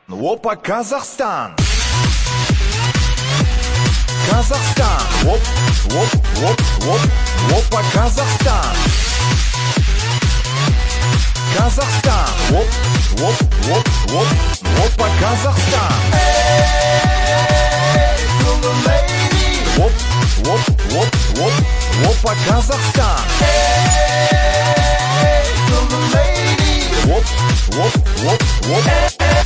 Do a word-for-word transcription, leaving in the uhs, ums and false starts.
Опа, Казахстан! Казахстан! Оп, оп, оп, оп, опа, Казахстан! Казахстан! Оп, оп, оп, оп, опа, Казахстан! Hey, little lady! Оп, оп, оп, оп, опа, Казахстан! Hey, little lady! Оп, оп, оп, оп.